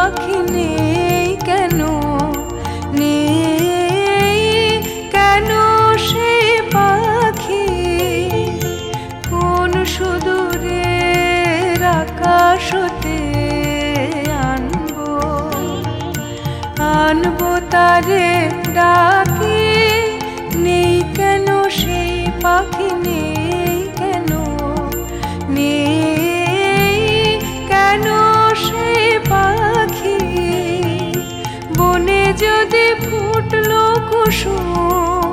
পাখি নেই কেন, নেই কেন সেই পাখি? কোন সুদূরের আকাশ হতে আনবো তারে ডাকি, নেই কেন সেই পাখি নেই কেন, নেই কেন সেই পাখি? বনে যদি ফুটলো কুসুম,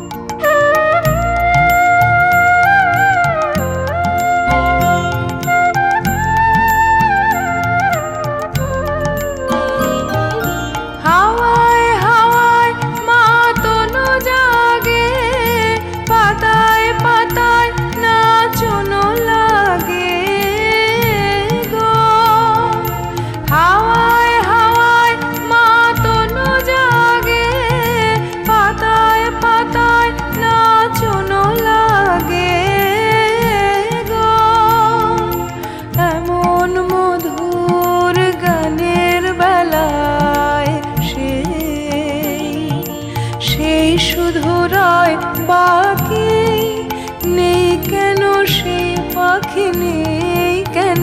শুধু রয় বাকি, নেই কেন সেই পাখি নেই কেন,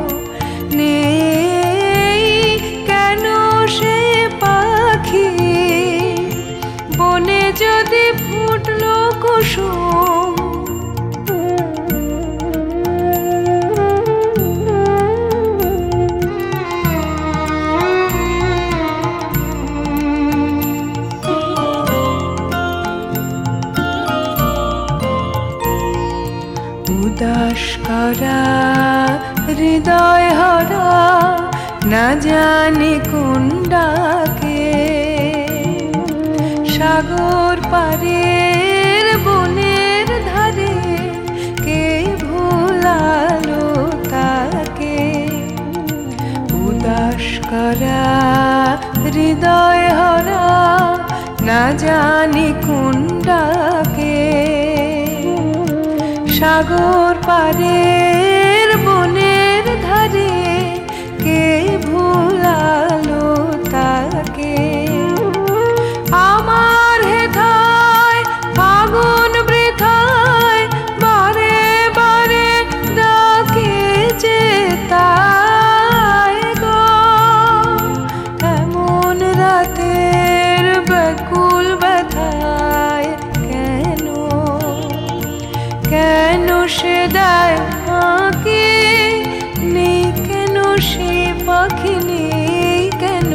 নেই কেন সেই পাখি? বনে যদি ফুটলো কুসুম, উদাস করা হৃদয় হরা না জানি কোন ডাকে, সাগর পারের বনের ধারে কে ভুলালো তাকে? উদাস করা হৃদয় হরা না জানি কোন ডাকে, সাগর পারের বনের ধারে কে ভুলালো তাকে? আমার হেথায় ফাগুন বৃথায় বারে বারে ডাকে যে তাই গো, এমন রাতের ব্যাকুল ব্যথায় কেন, কেন সে দেয় ফাঁকি? নেই কেন সে পাখি নেই কেন,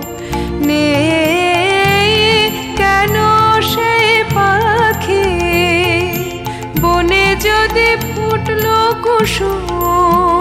নেই কেন সে পাখি? বনে যদি ফুটলো কুসুম,